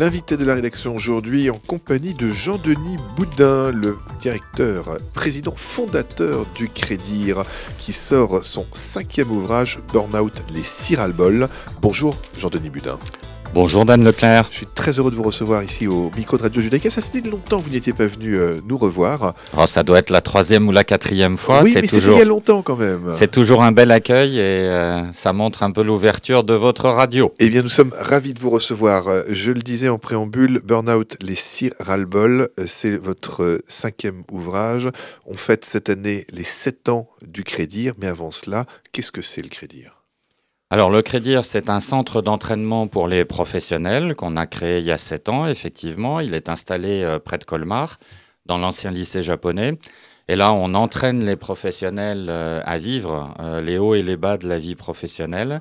L'invité de la rédaction aujourd'hui en compagnie de Jean-Denis Boudin, le directeur, président fondateur du Crédir, qui sort son 5e ouvrage, Burnout, les 6 ras-le-bol. Bonjour Jean-Denis Boudin. Bonjour Dan Leclerc. Je suis très heureux de vous recevoir ici au micro de Radio Judaïka. Ça faisait longtemps que vous n'étiez pas venu nous revoir. Oh, ça doit être la 3e ou la 4e fois. Oui, mais c'était il y a longtemps quand même. C'est toujours un bel accueil et ça montre un peu l'ouverture de votre radio. Eh bien, nous sommes ravis de vous recevoir. Je le disais en préambule, Burnout, les 6 ras-le-bol, c'est votre 5e ouvrage. On fête cette année les 7 ans du Crédir, mais avant cela, qu'est-ce que c'est le Crédir ? Alors, le Crédir, c'est un centre d'entraînement pour les professionnels qu'on a créé il y a 7 ans, effectivement. Il est installé près de Colmar, dans l'ancien lycée japonais. Et là, on entraîne les professionnels à vivre les hauts et les bas de la vie professionnelle,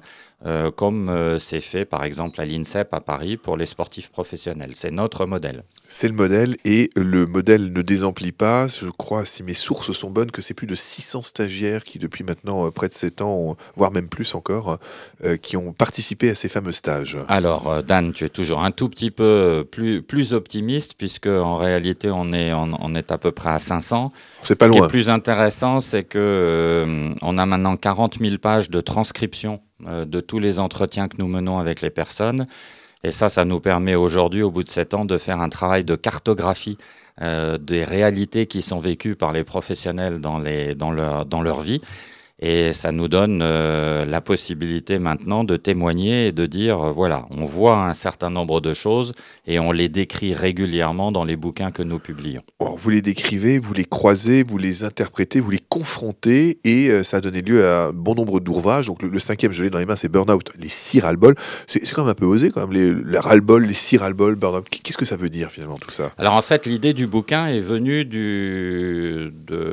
comme c'est fait, par exemple, à l'INSEP à Paris pour les sportifs professionnels. C'est notre modèle. C'est le modèle, et le modèle ne désemplit pas. Je crois, si mes sources sont bonnes, que c'est plus de 600 stagiaires qui, depuis maintenant près de 7 ans, voire même plus encore, qui ont participé à ces fameux stages. Alors, Dan, tu es toujours un tout petit peu plus optimiste, puisque en réalité, on est à peu près à 500. C'est pas loin. Ce qui est plus intéressant, c'est que on a maintenant 40 000 pages de transcription de tous les entretiens que nous menons avec les personnes. Et ça nous permet aujourd'hui, au bout de 7 ans, de faire un travail de cartographie des réalités qui sont vécues par les professionnels dans leur vie. Et ça nous donne la possibilité maintenant de témoigner et de dire, voilà, on voit un certain nombre de choses et on les décrit régulièrement dans les bouquins que nous publions. Alors, vous les décrivez, vous les croisez, vous les interprétez, vous les confrontez, et ça a donné lieu à un bon nombre d'ouvrages. Donc le 5e, je l'ai dans les mains, c'est Burnout, les 6 ras-le-bol. C'est quand même un peu osé, quand même, les ras-le-bol, les 6 ras-le-bol, Burnout. Qu'est-ce que ça veut dire finalement tout ça ? Alors en fait, l'idée du bouquin est venue de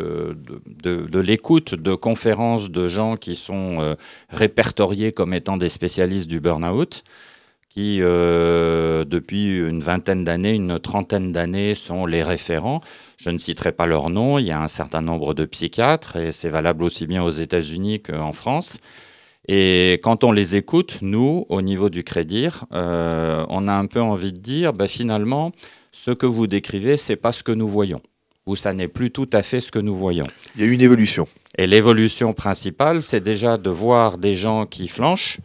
l'écoute de conférences de gens qui sont répertoriés comme étant des spécialistes du burn-out, qui depuis une vingtaine d'années, une trentaine d'années sont les référents. Je ne citerai pas leur nom, il y a un certain nombre de psychiatres, et c'est valable aussi bien aux États-Unis qu'en France. Et quand on les écoute, nous, au niveau du Crédir, on a un peu envie de dire, finalement, ce que vous décrivez, c'est pas ce que nous voyons, ou ça n'est plus tout à fait ce que nous voyons. Il y a eu une évolution. Et l'évolution principale, c'est déjà de voir des gens qui flanchent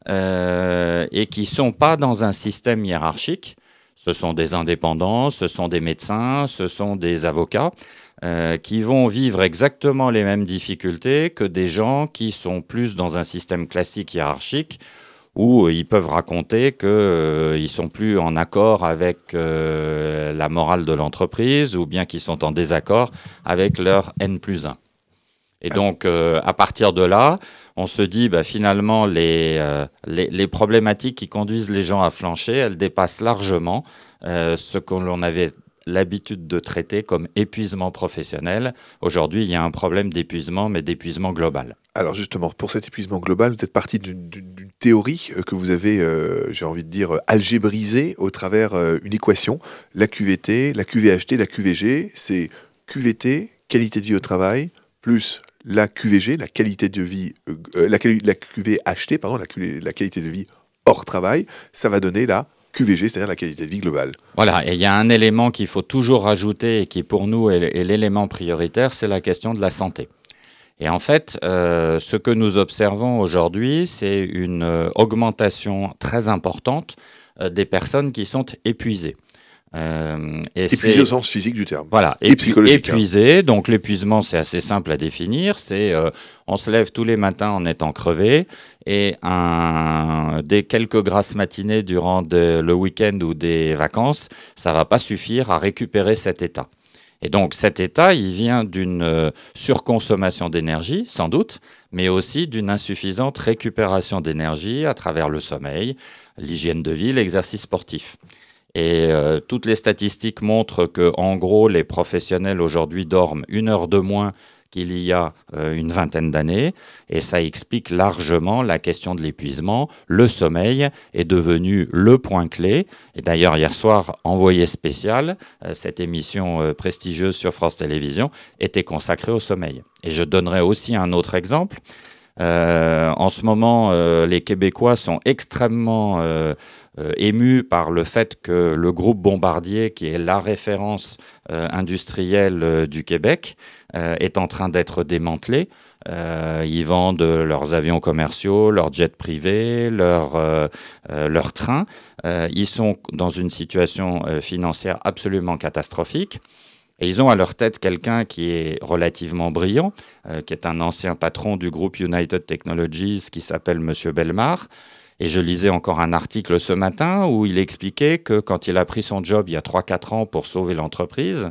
et qui ne sont pas dans un système hiérarchique. Ce sont des indépendants, ce sont des médecins, ce sont des avocats qui vont vivre exactement les mêmes difficultés que des gens qui sont plus dans un système classique hiérarchique, où ils peuvent raconter qu'ils ne sont plus en accord avec la morale de l'entreprise, ou bien qu'ils sont en désaccord avec leur N+1. Et donc, à partir de là, on se dit, finalement, les problématiques qui conduisent les gens à flancher, elles dépassent largement ce que l'on avait l'habitude de traiter comme épuisement professionnel. Aujourd'hui, il y a un problème d'épuisement, mais d'épuisement global. Alors justement, pour cet épuisement global, vous êtes parti d'une théorie que vous avez, j'ai envie de dire, algébrisée au travers une équation. La QVT, la QVHT, la QVG, c'est QVT, qualité de vie au travail, plus la QVG, la qualité de vie, la QVHT, pardon, la qualité de vie hors travail, ça va donner la QVG, c'est-à-dire la qualité de vie globale. Voilà, et il y a un élément qu'il faut toujours rajouter et qui pour nous est l'élément prioritaire, c'est la question de la santé. Et en fait, ce que nous observons aujourd'hui, c'est une augmentation très importante des personnes qui sont épuisées. Épuisé au sens physique du terme. Voilà, et psychologique. Épuisé, donc l'épuisement c'est assez simple à définir, c'est on se lève tous les matins en étant crevé, et des quelques grasses matinées durant le week-end ou des vacances, ça va pas suffire à récupérer cet état. Et donc cet état, il vient d'une surconsommation d'énergie, sans doute, mais aussi d'une insuffisante récupération d'énergie à travers le sommeil, l'hygiène de vie, l'exercice sportif. Et toutes les statistiques montrent que, en gros, les professionnels aujourd'hui dorment 1 heure de moins qu'il y a une vingtaine d'années, et ça explique largement la question de l'épuisement. Le sommeil est devenu le point clé. Et d'ailleurs, hier soir, Envoyé spécial, cette émission prestigieuse sur France Télévisions, était consacrée au sommeil. Et je donnerai aussi un autre exemple. En ce moment, les Québécois sont extrêmement ému par le fait que le groupe Bombardier, qui est la référence industrielle du Québec, est en train d'être démantelé. Ils vendent leurs avions commerciaux, leurs jets privés, leurs trains. Ils sont dans une situation financière absolument catastrophique. Et ils ont à leur tête quelqu'un qui est relativement brillant, qui est un ancien patron du groupe United Technologies, qui s'appelle Monsieur Bellemare. Et je lisais encore un article ce matin où il expliquait que quand il a pris son job il y a 3-4 ans pour sauver l'entreprise,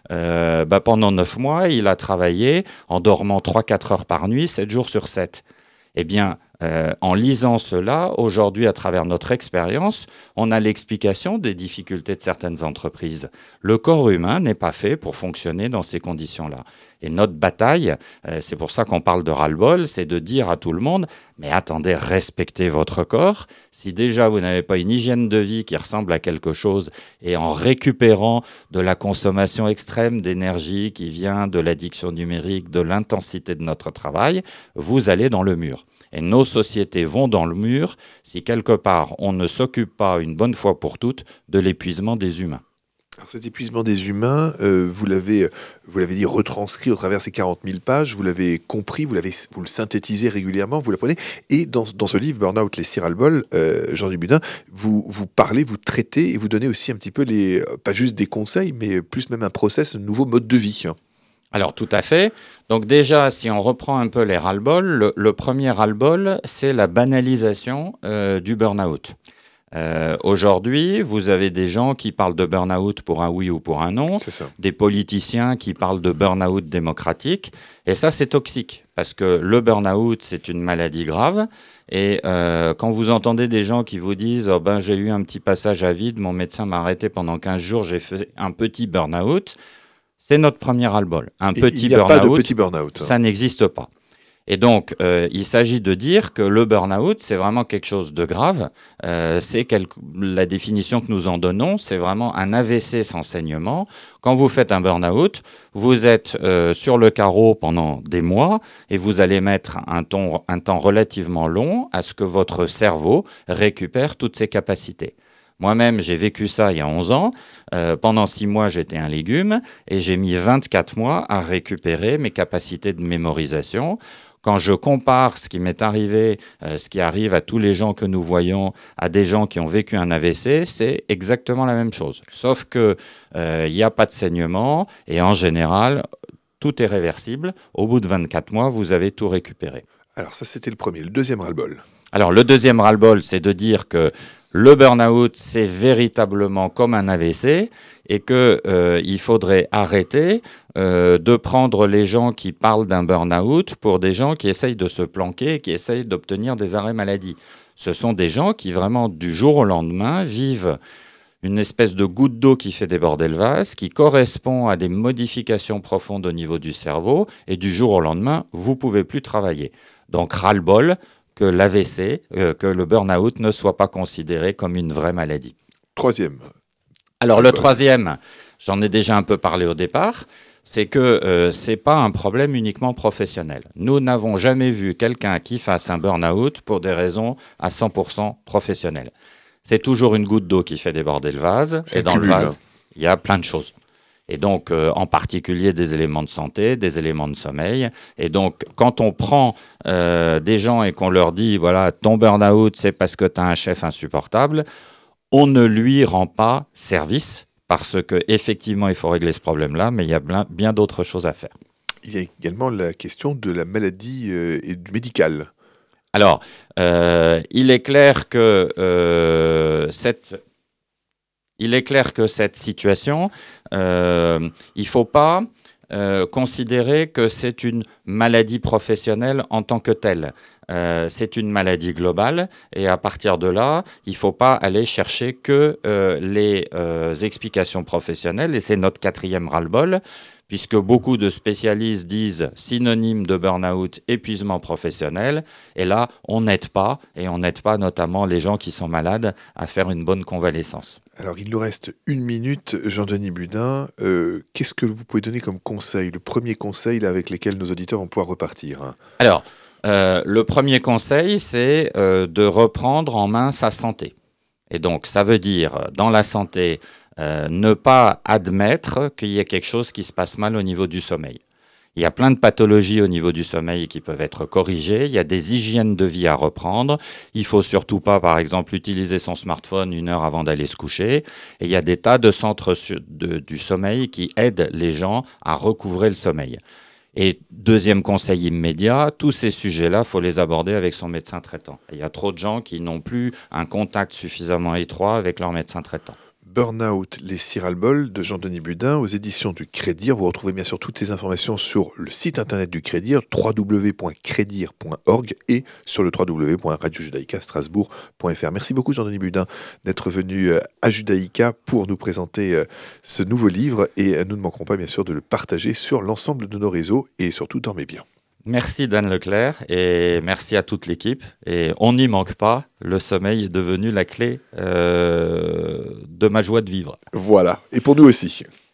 pendant 9 mois, il a travaillé en dormant 3-4 heures par nuit, 7 jours sur 7. Eh bien, en lisant cela, aujourd'hui, à travers notre expérience, on a l'explication des difficultés de certaines entreprises. Le corps humain n'est pas fait pour fonctionner dans ces conditions-là. Et notre bataille, c'est pour ça qu'on parle de ras-le-bol, c'est de dire à tout le monde, mais attendez, respectez votre corps. Si déjà vous n'avez pas une hygiène de vie qui ressemble à quelque chose, et en récupérant de la consommation extrême d'énergie qui vient de l'addiction numérique, de l'intensité de notre travail, vous allez dans le mur. Et nos sociétés vont dans le mur si quelque part on ne s'occupe pas une bonne fois pour toutes de l'épuisement des humains. Alors cet épuisement des humains, vous l'avez dit, retranscrit au travers ces 40 000 pages, vous l'avez compris, vous le synthétisez régulièrement, vous l'apprenez. Et dans ce livre, Burnout, les ras-le-bol, Jean Dubudin, vous parlez, vous traitez et vous donnez aussi un petit peu, pas juste des conseils, mais plus même un process, un nouveau mode de vie. Alors tout à fait. Donc déjà, si on reprend un peu les ras-le-bol, le premier ras-le-bol, c'est la banalisation du burn-out. Aujourd'hui, vous avez des gens qui parlent de burn-out pour un oui ou pour un non, des politiciens qui parlent de burn-out démocratique, et ça c'est toxique, parce que le burn-out c'est une maladie grave, et quand vous entendez des gens qui vous disent oh ben, « j'ai eu un petit passage à vide, mon médecin m'a arrêté pendant 15 jours, j'ai fait un petit burn-out », c'est notre premier ras-le-bol. Un petit burn-out, pas de petit burn-out, ça n'existe pas. Et donc, il s'agit de dire que le burn-out, c'est vraiment quelque chose de grave. La définition que nous en donnons, c'est vraiment un AVC sans saignement. Quand vous faites un burn-out, vous êtes sur le carreau pendant des mois et vous allez mettre un temps relativement long à ce que votre cerveau récupère toutes ses capacités. Moi-même, j'ai vécu ça il y a 11 ans. Pendant 6 mois, j'étais un légume et j'ai mis 24 mois à récupérer mes capacités de mémorisation. Quand je compare ce qui m'est arrivé, ce qui arrive à tous les gens que nous voyons, à des gens qui ont vécu un AVC, c'est exactement la même chose. Sauf que il n'y a pas de saignement et en général, tout est réversible. Au bout de 24 mois, vous avez tout récupéré. Alors ça, c'était le premier. Le deuxième ras-le-bol. Alors le deuxième ras-le-bol, c'est de dire que le burn-out, c'est véritablement comme un AVC et qu'il faudrait arrêter de prendre les gens qui parlent d'un burn-out pour des gens qui essayent de se planquer, qui essayent d'obtenir des arrêts maladie. Ce sont des gens qui vraiment, du jour au lendemain, vivent une espèce de goutte d'eau qui fait déborder le vase, qui correspond à des modifications profondes au niveau du cerveau, et du jour au lendemain, vous ne pouvez plus travailler. Donc ras-le-bol que l'AVC, que le burn-out ne soit pas considéré comme une vraie maladie. Troisième. Alors le troisième, j'en ai déjà un peu parlé au départ, c'est que ce n'est pas un problème uniquement professionnel. Nous n'avons jamais vu quelqu'un qui fasse un burn-out pour des raisons à 100% professionnelles. C'est toujours une goutte d'eau qui fait déborder le vase, et dans le vase, il y a plein de choses. Et donc, en particulier des éléments de santé, des éléments de sommeil. Et donc, quand on prend des gens et qu'on leur dit, voilà, ton burn-out, c'est parce que tu as un chef insupportable, on ne lui rend pas service parce qu'effectivement, il faut régler ce problème-là, mais il y a bien d'autres choses à faire. Il y a également la question de la maladie et du médical. Alors, il est clair que cette situation, il ne faut pas considérer que c'est une maladie professionnelle en tant que telle. C'est une maladie globale et à partir de là, il ne faut pas aller chercher que les explications professionnelles et c'est notre quatrième ras-le-bol puisque beaucoup de spécialistes disent synonyme de burn-out, épuisement professionnel. Et là, on n'aide pas, et on n'aide pas notamment les gens qui sont malades à faire une bonne convalescence. Alors, il nous reste 1 minute, Jean-Denis Budin. Qu'est-ce que vous pouvez donner comme conseil, le premier conseil là, avec lequel nos auditeurs vont pouvoir repartir? Alors, le premier conseil, c'est de reprendre en main sa santé. Et donc, ça veut dire, dans la santé, ne pas admettre qu'il y ait quelque chose qui se passe mal au niveau du sommeil. Il y a plein de pathologies au niveau du sommeil qui peuvent être corrigées. Il y a des hygiènes de vie à reprendre. Il faut surtout pas, par exemple, utiliser son smartphone 1 heure avant d'aller se coucher. Et il y a des tas de centres du sommeil qui aident les gens à recouvrer le sommeil. Et deuxième conseil immédiat, tous ces sujets-là, faut les aborder avec son médecin traitant. Il y a trop de gens qui n'ont plus un contact suffisamment étroit avec leur médecin traitant. Burnout, les Ciralbol de Jean-Denis Budin aux éditions du Crédir. Vous retrouvez bien sûr toutes ces informations sur le site internet du Crédir, www.crédir.org et sur le www.radiojudaïca-strasbourg.fr. Merci beaucoup Jean-Denis Budin d'être venu à Judaïka pour nous présenter ce nouveau livre et nous ne manquerons pas bien sûr de le partager sur l'ensemble de nos réseaux et surtout dormez bien. Merci Dan Leclerc et merci à toute l'équipe. Et on n'y manque pas, le sommeil est devenu la clé de ma joie de vivre. Voilà, et pour nous aussi.